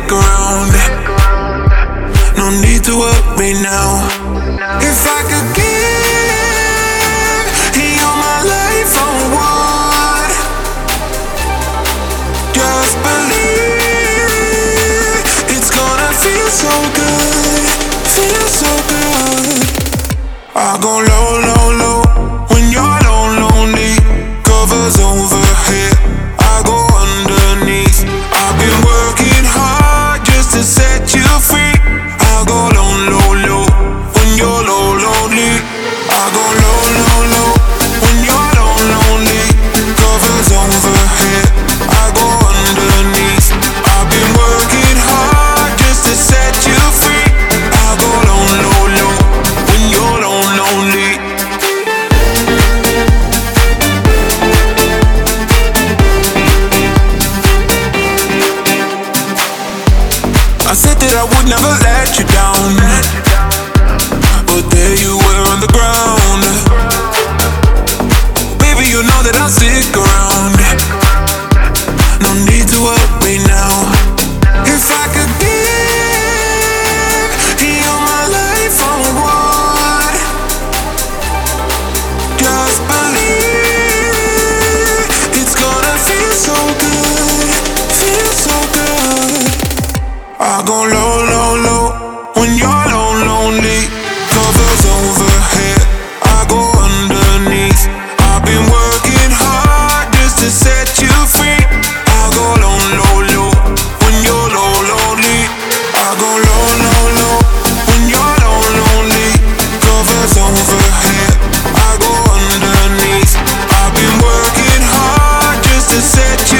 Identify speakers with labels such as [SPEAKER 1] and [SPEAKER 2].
[SPEAKER 1] stick around. No need to worry now. If I could give you my life on one, just believe it's gonna feel so good, feel so good. I go low, low, low when you're lonely. Covers overhead, I go underneath. I've been working hard just to set you free. I go low, low, low when you're lonely. I go low, low, low when you're lonely. Covers overhead, I go underneath. I've been working hard just to set you free. I go low, low, low when you're lonely. I said that I would never let you down, but there you were on the ground. Baby, you know that I'll stick around. No need to worry now. If I could give you my life on one, just believe it's gonna feel so good, feel so good. I go low, low, low when you're lonely. Covers overhead, I go underneath. I've been working hard just to set you free. I go low, low, low when you're lonely. I go low, low, low when you're lonely. Covers overhead, I go underneath. I've been working hard just to set you